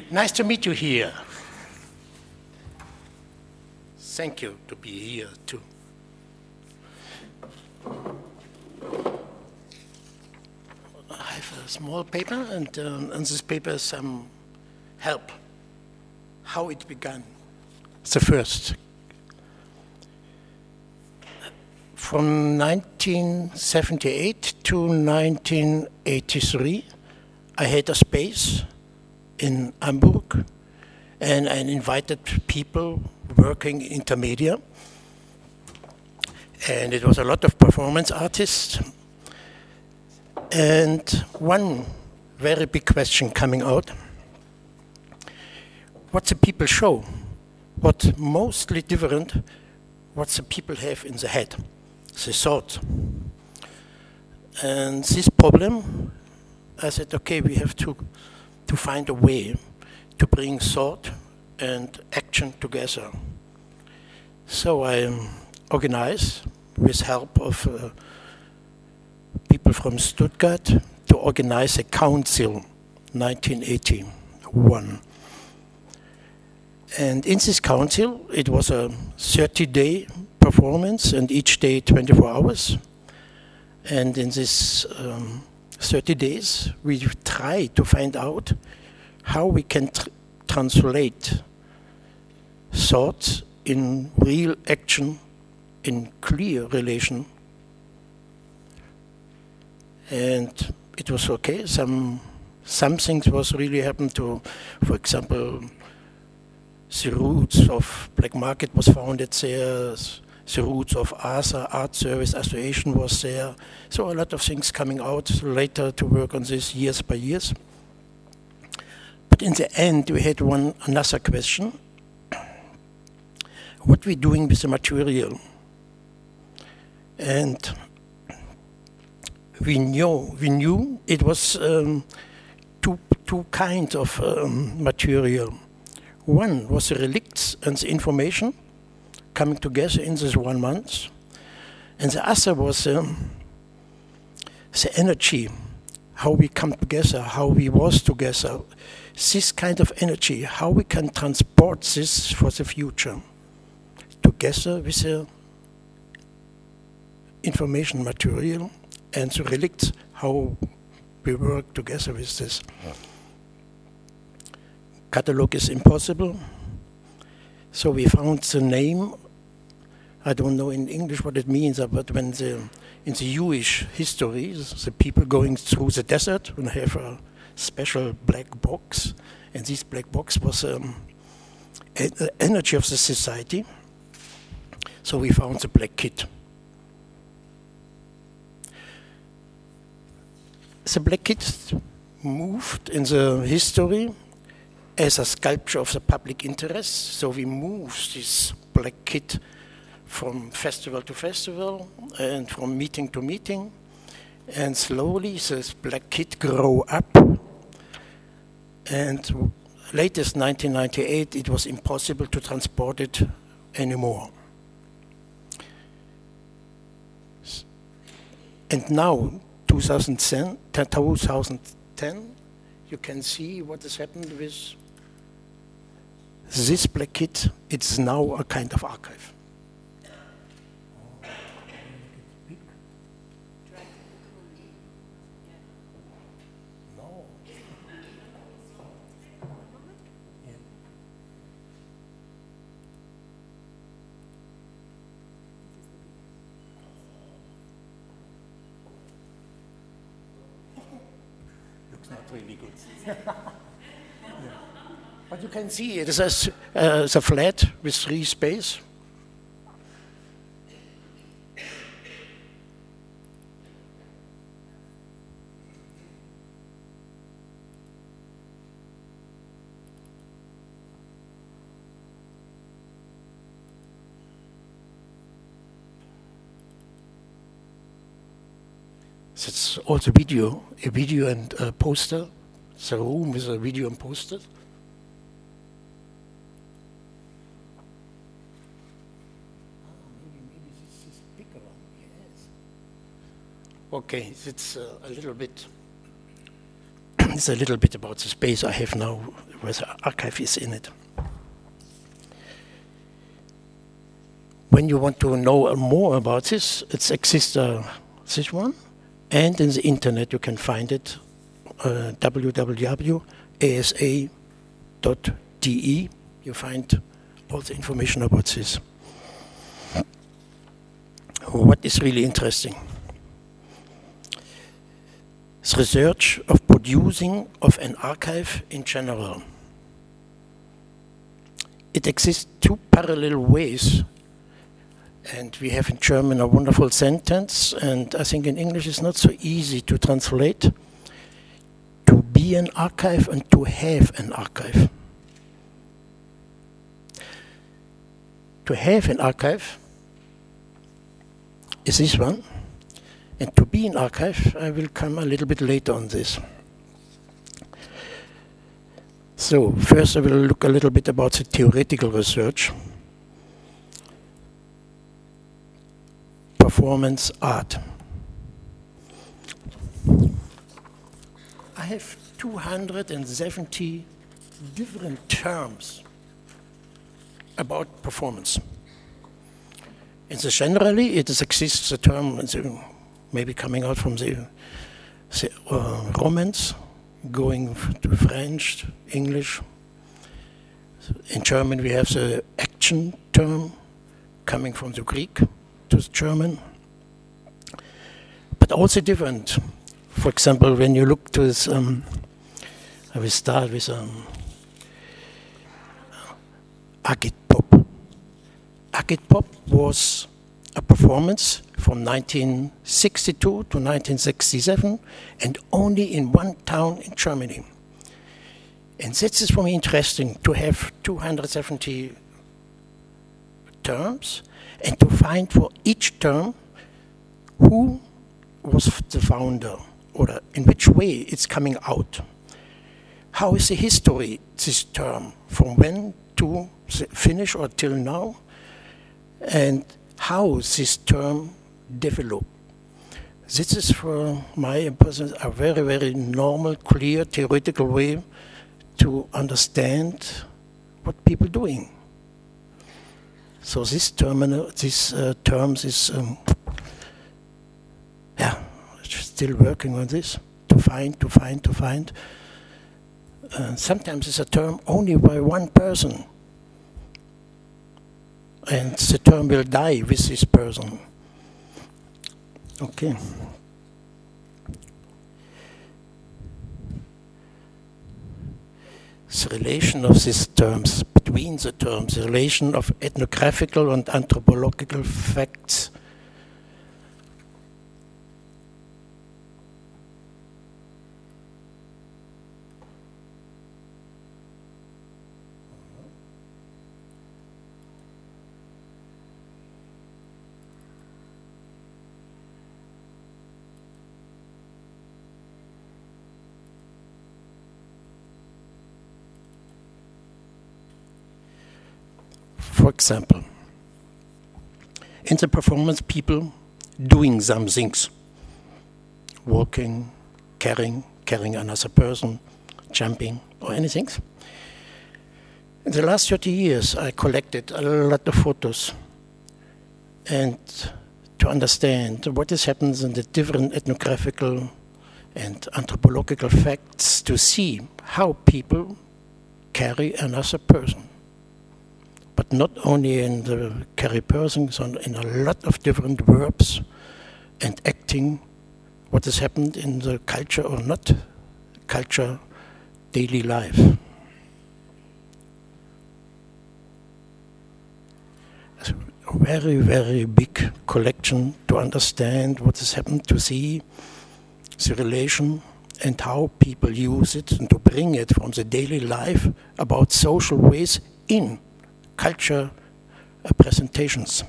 Nice to meet you here. Thank you to be here too. I have a small paper, and on this paper some help. How it began. The first. From 1978 to 1983, I had a space in Hamburg, and I invited people working in intermedia. And it was a lot of performance artists. And one very big question coming out: what's the people show? What's mostly different? What the people have in the head, the thought. And this problem, I said, okay, we have to find a way to bring thought and action together. So I organized, with help of people from Stuttgart, to organize a council, 1981. And in this council, it was a 30-day performance, and each day 24 hours. And in this 30 days, we try to find out how we can translate thoughts in real action, in clear relation. And it was okay. Some things was really happened to, for example, the roots of Black Market was founded there. The roots of ASA, Art Service Association, was there. So a lot of things coming out later to work on this years by years. But in the end, we had another question. What we doing with the material? And we knew it was two kinds of material. One was the relicts and the information coming together in this 1 month. And the other was the energy, how we come together, how we was together. This kind of energy, how we can transport this for the future, together with the information material and the relicts, how we work together with this. Yeah. Catalog is impossible. So we found the name. I don't know in English what it means, but when in the Jewish history, the people going through the desert and have a special black box, and this black box was the energy of the society. So we found the black kit. The black kit moved in the history as a sculpture of the public interest. So we moved this black kit from festival to festival and from meeting to meeting. And slowly this black kit grew up. And latest 1998, it was impossible to transport it anymore. And now, 2010, you can see what has happened with this black kit. It's now a kind of archive. No. Looks not really good. But you can see it is a flat with 3 spaces. It's also a video and a poster. It's a room with a video and poster. Okay, it's a little bit it's a little bit about the space I have now where the archive is in it. When you want to know more about this, it exists this one, and in the internet you can find it, www.asa.de. You find all the information about this. What is really interesting? The research of producing of an archive in general. It exists two parallel ways, and we have in German a wonderful sentence, and I think in English it's not so easy to translate. To be an archive and to have an archive. To have an archive is this one, and to be an archive, I will come a little bit later on this. So first I will look a little bit about the theoretical research. Performance art. I have 270 different terms about performance. And so generally it exists a term maybe coming out from the Romance, going to French, English. In German we have the action term coming from the Greek to the German. But also different. For example, when you look to this, I will start with Agitpop. Agitpop was a performance from 1962 to 1967, and only in one town in Germany. And this is for me interesting, to have 270 terms, and to find for each term who was the founder, or in which way it's coming out. How is the history, this term, from when to finish or till now, and how this term developed. This is, for my person, a very, very normal, clear, theoretical way to understand what people are doing. So this terms is, still working on this, to find. Sometimes it's a term only by one person, and the term will die with this person. Okay. The relation of these terms, between the terms, the relation of ethnographical and anthropological facts. For example, in the performance, people doing some things, walking, carrying another person, jumping, or anything. In the last 30 years, I collected a lot of photos, and to understand what has happened in the different ethnographical and anthropological facts, to see how people carry another person. But not only in the carry person, but in a lot of different verbs and acting, what has happened in the culture or not culture, daily life. It's a very, very big collection to understand what has happened, to see the relation and how people use it, and to bring it from the daily life about social ways in culture presentations.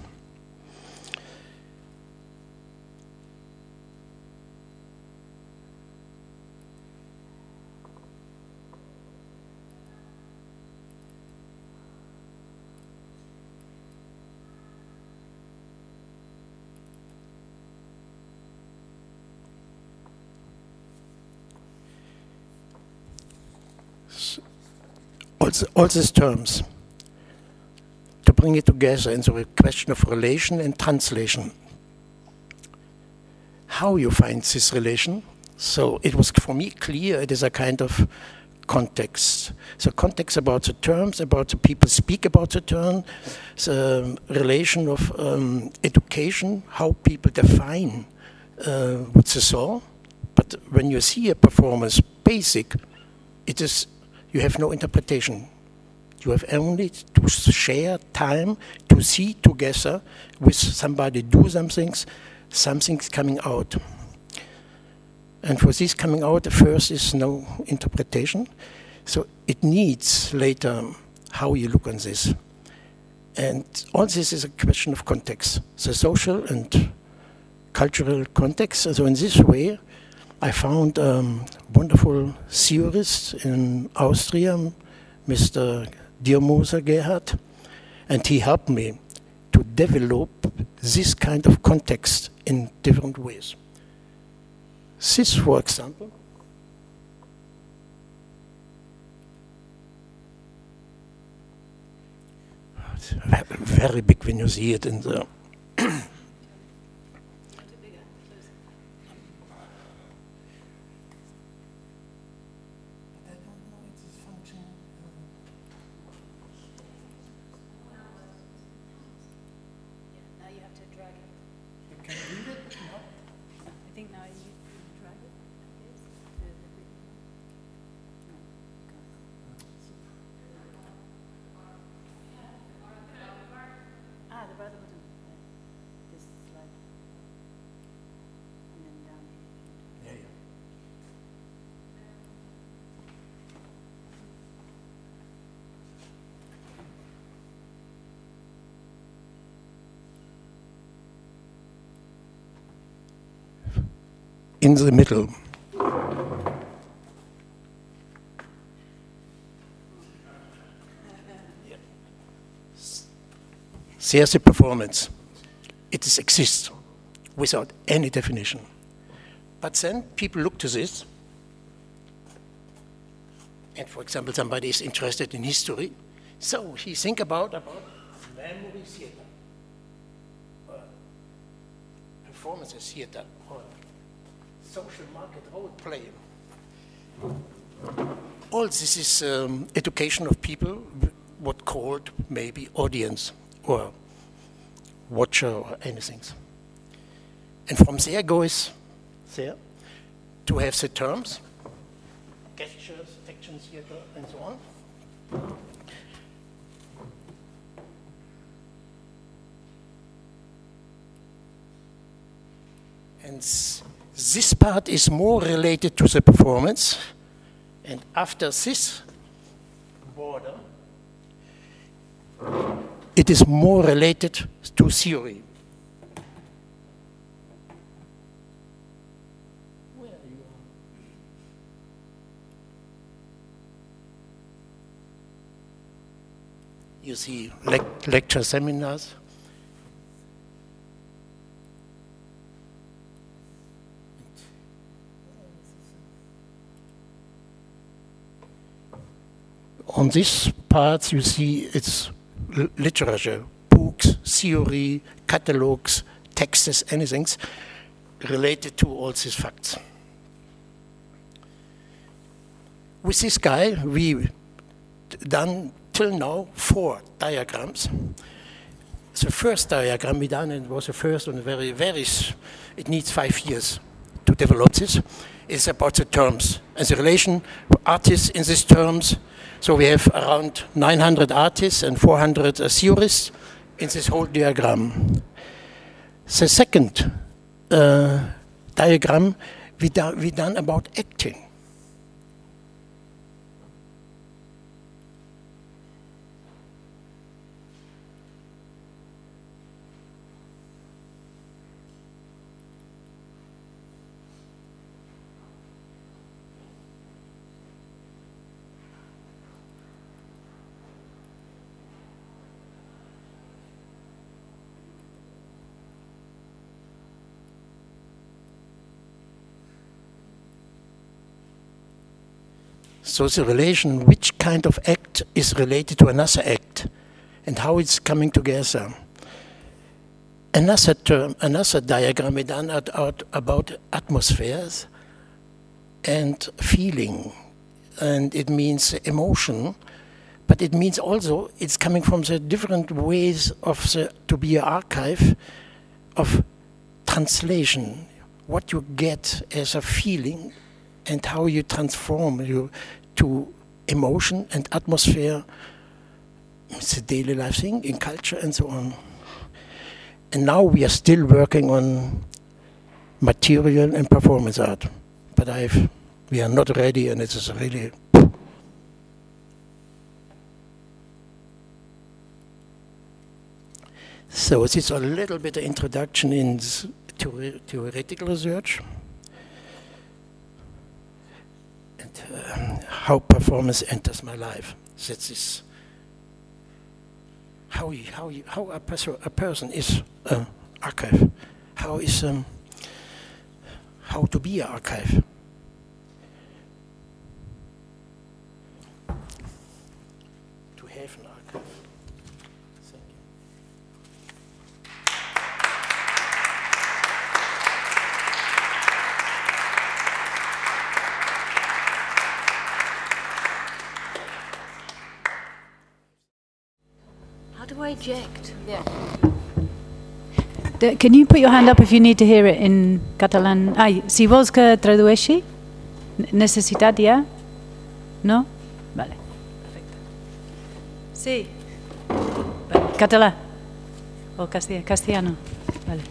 all these terms, to bring it together into a question of relation and translation. How you find this relation? So it was for me clear it is a kind of context. So context about the terms, about the people speak about the term, the relation of education, how people define what they saw. But when you see a performance basic, it is, you have no interpretation. You have only to share time to see together with somebody do something's coming out. And for this coming out, first is no interpretation. So it needs later how you look on this. And all this is a question of context, the social and cultural context. So in this way, I found a wonderful theorist in Austria, Mr. Diermoser Gerhard, and he helped me to develop this kind of context in different ways. This, for example, it's very big when you see it in the in the middle. There's a performance. It exists without any definition. But then people look to this, and for example, somebody is interested in history, so he think about memory theater, or performances theater, or social market role play. All this is education of people, what called maybe audience or watcher or anything. And from there goes there to have the terms, gestures, action theater, and so on. And this part is more related to the performance, and after this border, it is more related to theory. Where are you? You see lecture seminars. On this part, you see it's literature, books, theory, catalogs, texts, anything related to all these facts. With this guy, we done till now 4 diagrams. The first diagram we done, and it was the first one, very, it needs 5 years to develop this, is about the terms and the relation of artists in these terms. So we have around 900 artists and 400 theorists in this whole diagram. The second diagram we done about acting. So the relation, which kind of act act is related to another act and how it's coming together. Another term, another diagram is done out about atmospheres and feeling, and it means emotion, but it means also it's coming from the different ways of to be an archive of translation, what you get as a feeling and how you transform you to emotion and atmosphere. It's a daily life thing in culture and so on. And now we are still working on material and performance art, but we are not ready, and it is really. So this is a little bit of introduction in theoretical research and how performance enters my life. That is how a person is an archive. How to be an archive. To have an archive. Thank you. How do I eject? Yeah. Can you put your hand up if you need to hear it in Catalan? Ai, si vols que tradueixi? Necessitat ja? No? Vale, perfecte. Sí. Vale. Català? O castellano? Vale.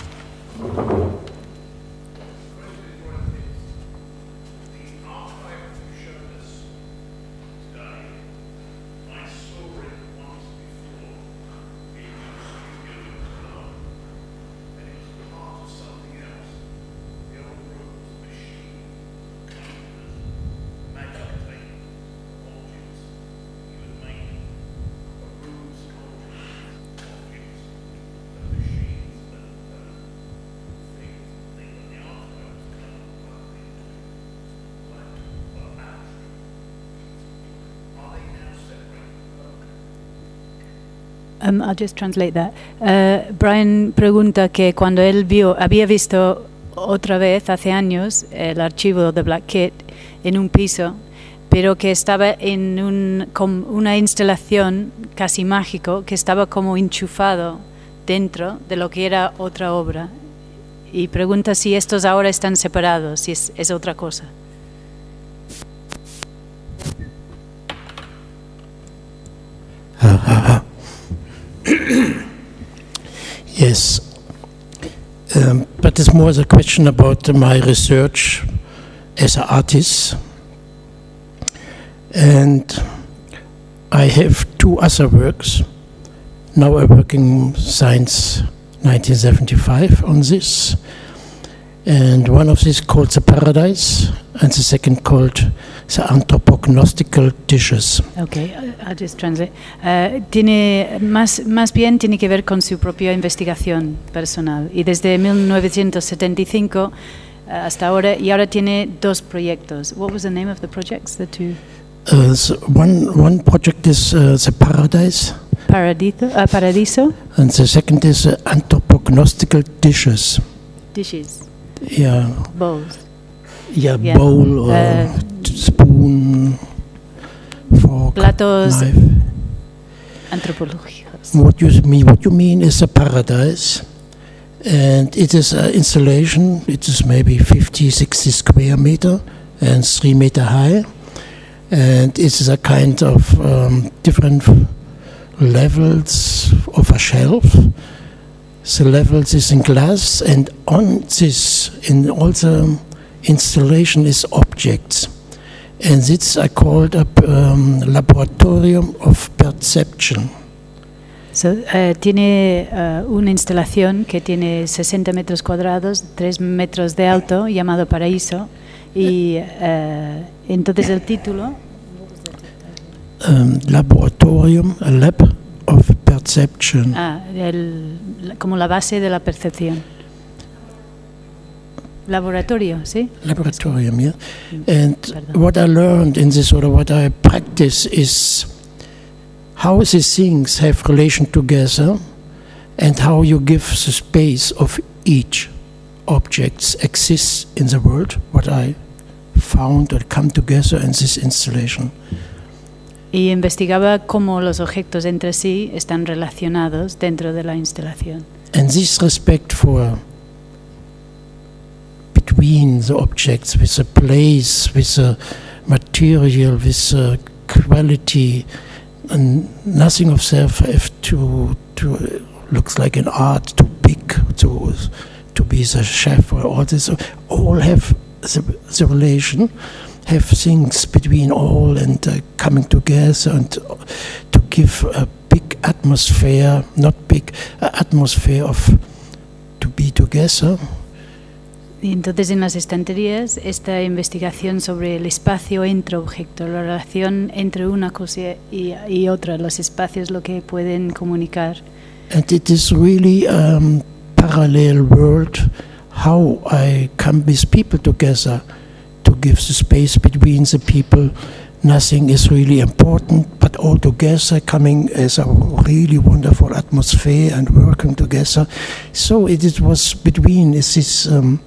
I'll just translate that. Brian pregunta que cuando él había visto otra vez hace años el archivo de Black Kit en un piso, pero que estaba en una instalación casi mágico, que estaba como enchufado dentro de lo que era otra obra. Y pregunta si estos ahora están separados, si es otra cosa. Yes, but it's more the question about my research as an artist. And I have two other works. Now I'm working since 1975 on this. And one of these called The Paradise, and the second called The Anthropognostical Dishes. Okay, I'll just translate. Más bien tiene que ver con su propia investigación personal. Y desde 1975 hasta ahora, y ahora tiene dos proyectos. What was the name of the projects? The two? So one project is The Paradise. Paradiso. And the second is Anthropognostical Dishes. Dishes. Yeah. Bowls. Yeah, bowl or spoon, fork, platos knife. Antropológicos. What you mean is a paradise, and it is an installation. It is maybe 50, 60 square meter and 3 meter high, and it is a kind of different levels of a shelf. The levels is in glass, and on this, in all the installation is objects. And this I called a laboratorium of perception. So, tiene una instalación que tiene 60 metros cuadrados, 3 metros de alto, llamado Paraíso, y entonces el título... Laboratorium, a lab of perception. Como la base de la percepción. Laboratorio, ¿sí? Laboratorium, yeah. And what I learned in this, or what I practice, is how these things have relation together and how you give the space of each objects exists in the world, what I found or come together in this installation. Y investigaba cómo los objetos entre sí están relacionados dentro de la instalación. And this respect for between the objects, with the place, with the material, with the quality, and nothing of self have to looks like an art too big to be the chef or all this. All have the relation, have things between all and coming together and to give a big atmosphere, not big, atmosphere of to be together. Y entonces en las estanterías esta investigación sobre el espacio entre objetos, la relación entre una cosa y otra, los espacios, lo que pueden comunicar. And it is really parallel world how I come with people together to give the space between the people. Nothing is really important, but all together coming as a really wonderful atmosphere and working together. So it was between this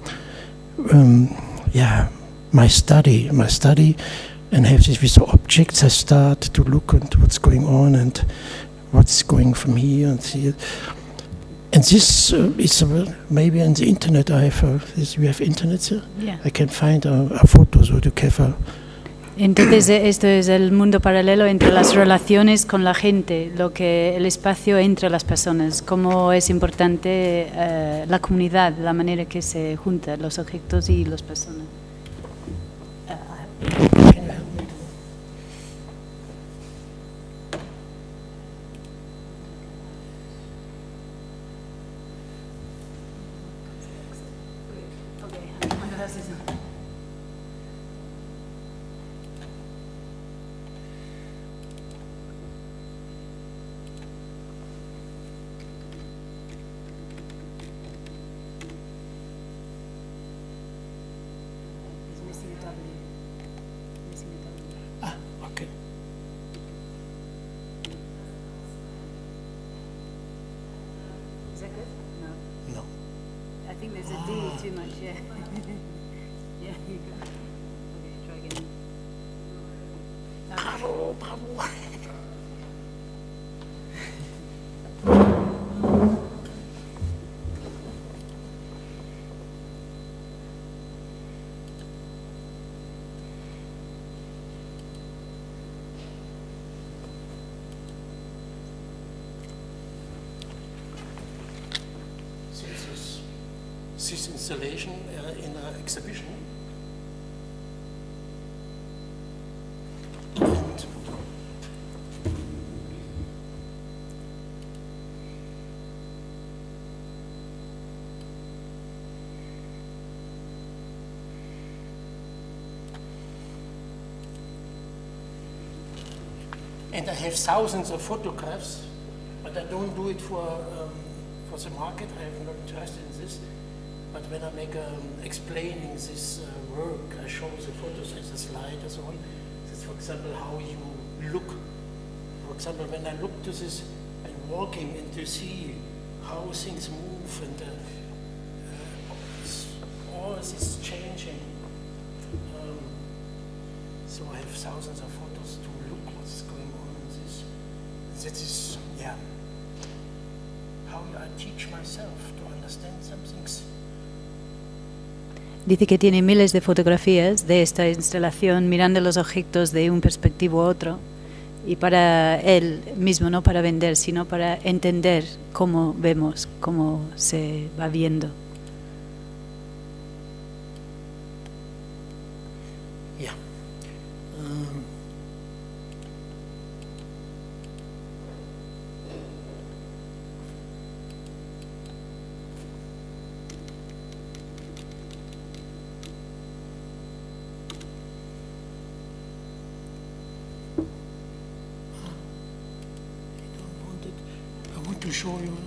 my study, and have this with the objects. I start to look at what's going on and what's going from here and here. And this is maybe on the internet. I have we have internet here. Yeah. I can find a photo so to cover. Entonces esto es el mundo paralelo entre las relaciones con la gente, lo que el espacio entre las personas, cómo es importante la comunidad, la manera que se juntan los objetos y las personas. Okay. Is that good? No. No. I think there's a D too much, yeah. Yeah, you go. Okay, try again. Bravo, bravo. This installation in an exhibition. And I have thousands of photographs, but I don't do it for the market. I have no interest in this. But when I make explaining this work, I show the photos as a slide and so on. This is, for example, how you look. For example, when I look to this and walking and to see how things move and all this is changing. So I have thousands of photos to look what's going on in this. That is, yeah, how I teach myself to understand some things. Dice que tiene miles de fotografías de esta instalación mirando los objetos de un perspectivo a otro y para él mismo, no para vender, sino para entender cómo vemos, cómo se va viendo. Yeah. I want to show you.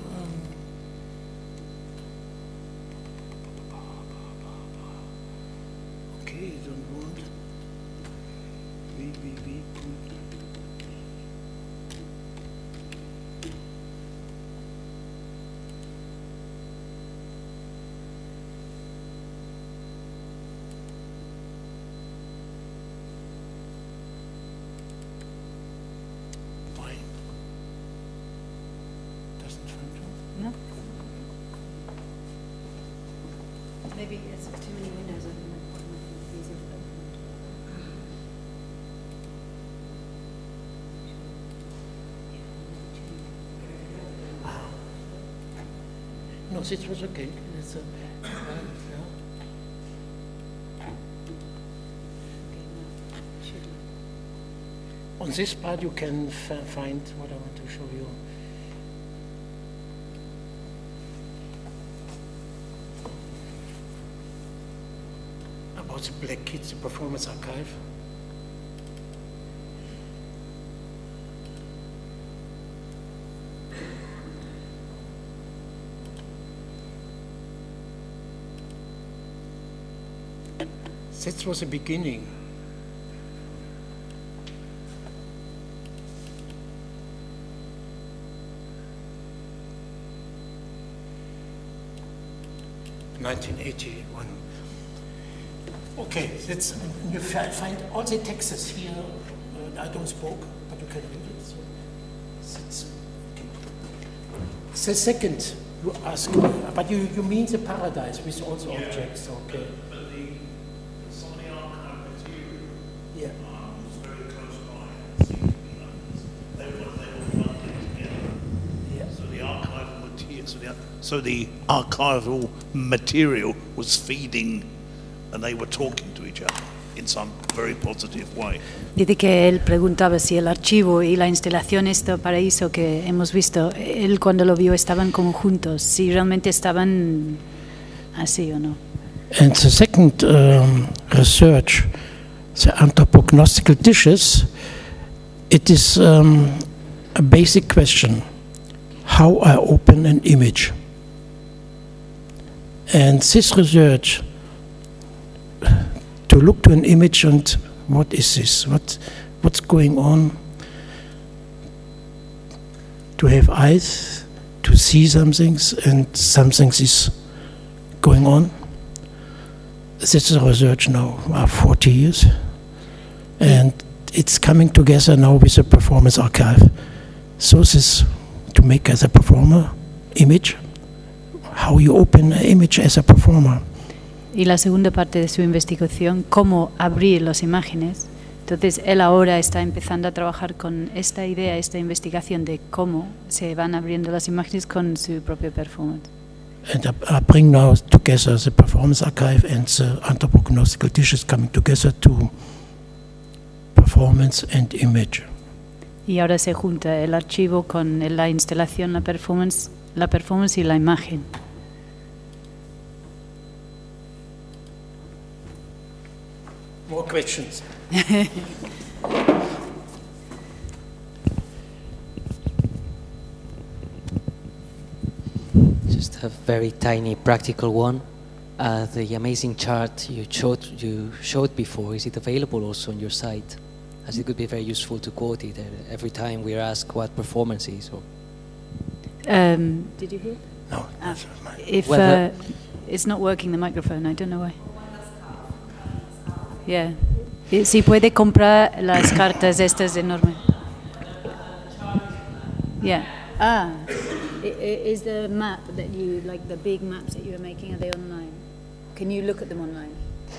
Okay, don't want. We. Maybe it's too many windows open. No, this was okay. It's, yeah. On this part you can find what I want to show you. About the Black Kids, the Performance Archive. That was the beginning. (1981). Okay, that's, you find all the texts here. I don't spoke, but you can read it. So that's okay. The second, you ask, but you mean the paradise with all the objects, okay? But some of the archive material Yeah. was very close by. They were funded together. Yeah. So the archival material, so the archival material was feeding, and they were talking to each other in some very positive way. Dice que él preguntaba si el archivo y la instalación este paraíso que hemos visto, él cuando lo vio estaban como juntos, si realmente estaban así o no. And the second research, the anthropognostical dishes, it is a basic question: how I open an image. And this research, to look to an image and what is this? What's going on? To have eyes, to see some things, and some things is going on. This is a research now, 40 years. And it's coming together now with the Performance Archive. So this is to make as a performer image, how you open an image as a performer. Y la segunda parte de su investigación, cómo abrir las imágenes. Entonces él ahora está empezando a trabajar con esta idea, esta investigación de cómo se van abriendo las imágenes con su propia performance. And I bring now together the Performance Archive and the anthropognostical dishes coming together to performance and image. Y ahora se junta el archivo con la instalación, la performance y la imagen. More questions? Just a very tiny practical one. The amazing chart you showed before, is it available also on your site? As it could be very useful to quote it every time we're asked what performance is. Or Did you hear? No, that's not mine. If it's not working the microphone, I don't know why. Yeah. Si puede comprar las cartas estas enormes. Yeah. Is the map that you, like the big maps that you are making, are they online? Can you look at them online?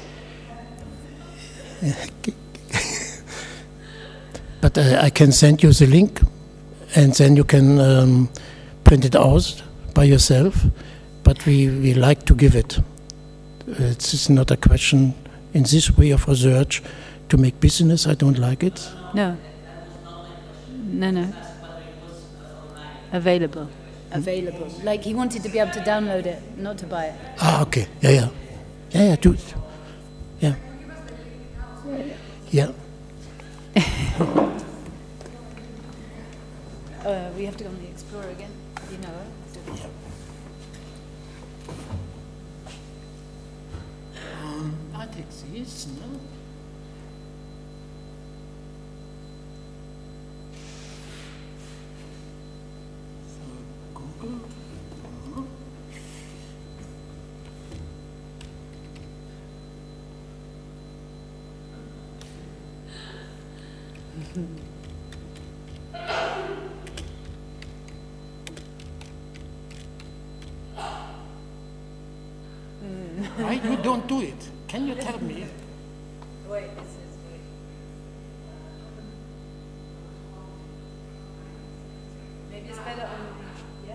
But I can send you the link, and then you can print it out by yourself. But we like to give it. It's not a question in this way of research to make business. I don't like it. No. Available. Like he wanted to be able to download it, not to buy it. Ah, okay. Yeah, do it. Yeah. Yeah. We have to go on the Explorer again. You know it. I take this, no? Google. Why you don't do it? Can you tell me? Wait, this is good. Maybe it's better on, yeah?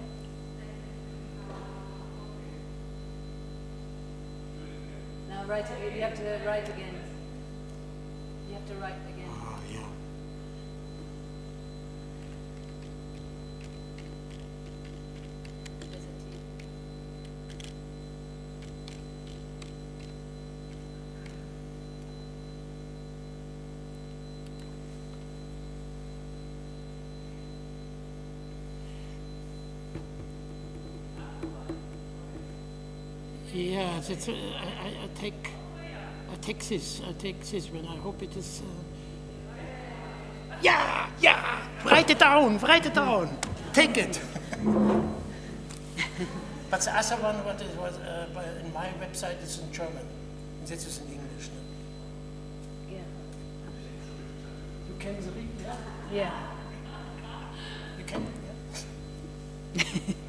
Now write it, you have to write again. You have to write again. Oh, yeah. There's a T. Yeah, that's, I take this when I hope it is. Yeah, write it down, take it. But the other one, what it was in my website, is in German. This is in English. No? Yeah. You can read, yeah? Yeah. You can, yeah?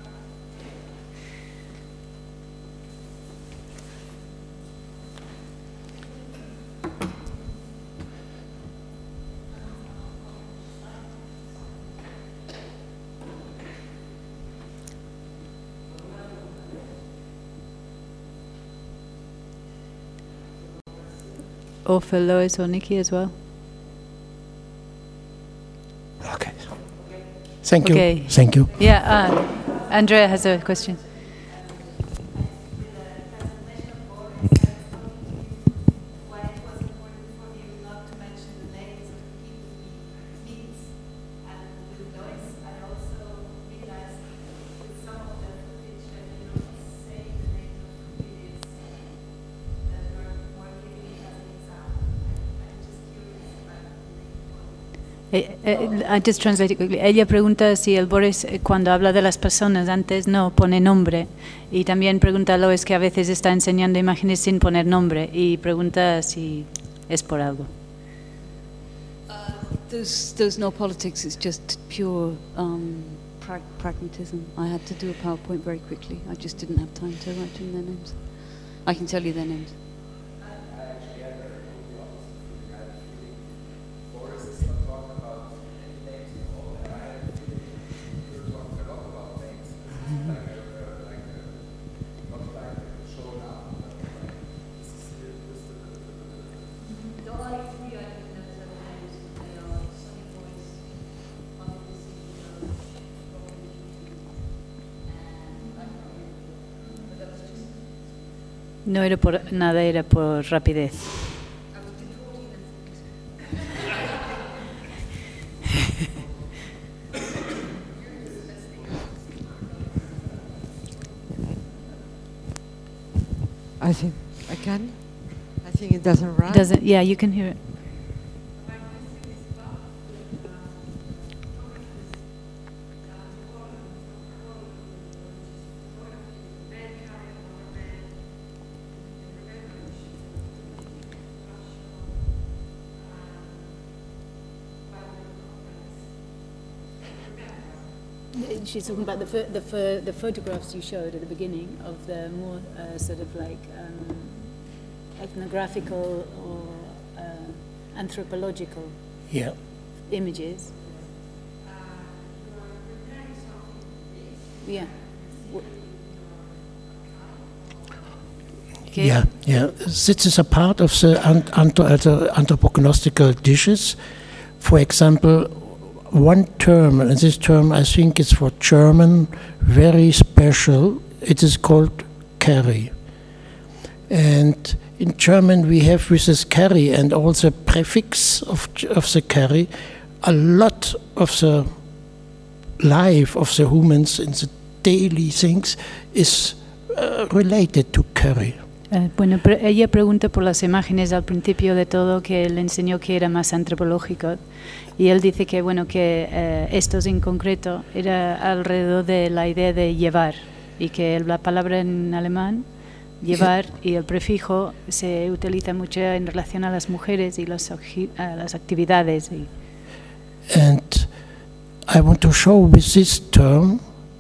Or for Lois or Nikki as well. Okay. Thank you. Okay. Thank you. Yeah, Andrea has a question. I just translate it quickly. Ella pregunta si el Boris, cuando habla de las personas antes, no pone nombre. Y también pregunta a Lois que a veces está enseñando imágenes sin poner nombre. Y pregunta si es por algo. There's no politics, it's just pure pragmatism. I had to do a PowerPoint very quickly. I just didn't have time to write in their names. I can tell you their names. No era por nada, era por rapidez. I think I can. I think it doesn't run. Yeah, you can hear it. She's talking about the photographs you showed at the beginning of the more sort of like ethnographical or anthropological images. Yeah. Okay. Yeah. This is a part of the anthropognostical dishes. For example, one term, and this term I think is for German, very special. It is called curry. And in German we have with this curry and all the prefix of the curry, a lot of the life of the humans in the daily things is related to curry. Bueno, ella pregunta por las imágenes al principio de todo, que él enseñó que era más antropológico, y él dice que bueno, que estos en concreto era alrededor de la idea de llevar, y que la palabra en alemán llevar y el prefijo se utiliza mucho en relación a las mujeres y a las actividades. And I want to show with this term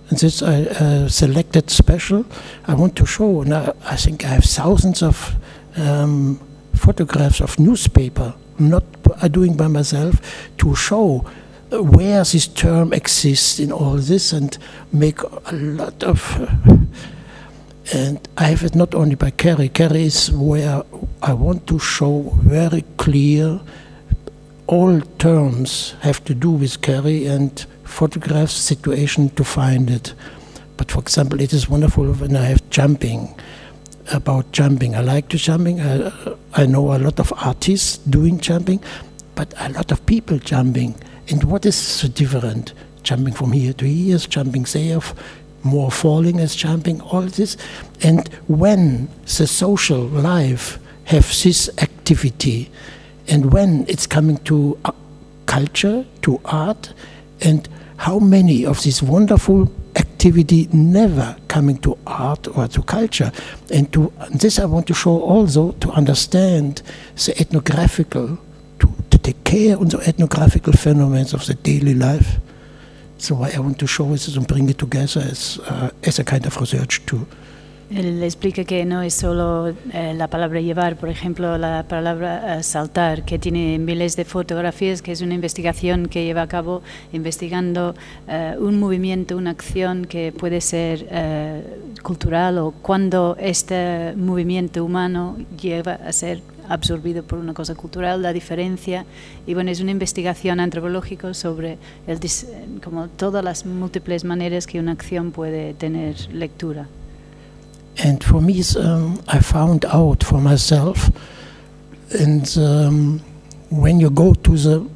And this I selected special. I want to show, and I think I have thousands of photographs of newspaper, not doing by myself, to show where this term exists in all this, and make a lot of. And I have it not only by Kerry. Kerry is where I want to show very clear. All terms have to do with Kerry and photograph situation to find it. But for example, it is wonderful when I have jumping. About jumping, I like to jumping. I know a lot of artists doing jumping, but a lot of people jumping. And what is so different? Jumping from here to here, jumping there, more falling as jumping, all this. And when the social life have this activity, and when it's coming to culture, to art, and how many of this wonderful activity never coming to art or to culture. And this I want to show also, to understand the ethnographical, to take care of the ethnographical phenomena of the daily life. So what I want to show is and bring it together as a kind of research too. Él explica que no es solo la palabra llevar, por ejemplo, la palabra saltar, que tiene miles de fotografías, que es una investigación que lleva a cabo investigando un movimiento, una acción que puede ser cultural, o cuando este movimiento humano llega a ser absorbido por una cosa cultural, la diferencia. Y bueno, es una investigación antropológica sobre como todas las múltiples maneras que una acción puede tener lectura. And for me, I found out for myself, and when you go to the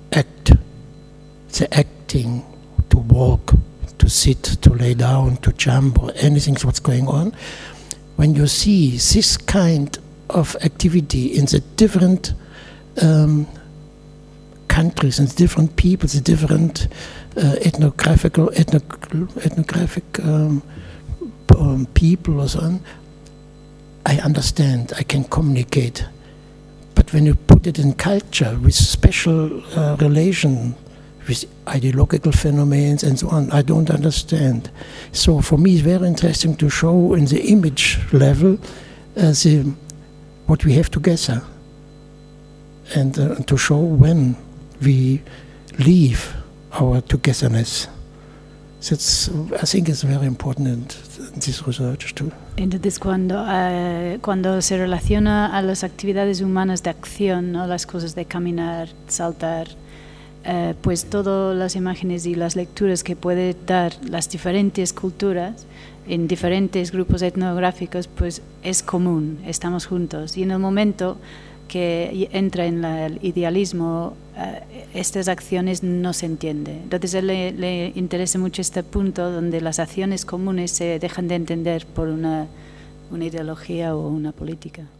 acting, to walk, to sit, to lay down, to jump, or anything what's going on, when you see this kind of activity in the different countries and different peoples, the different ethnographic people or so on, I understand, I can communicate. But when you put it in culture with special relation, with ideological phenomena and so on, I don't understand. So for me it's very interesting to show in the image level what we have together, and to show when we leave our togetherness. I think it's very important in this research too. Entonces, cuando se relaciona a las actividades humanas de acción, ¿no? Las cosas de caminar, saltar, pues todas las imágenes y las lecturas que puede dar las diferentes culturas en diferentes grupos etnográficos, pues es común, estamos juntos. Y en el momento que entra en el idealismo, estas acciones no se entienden. Entonces a él le interesa mucho este punto donde las acciones comunes se dejan de entender por una ideología o una política.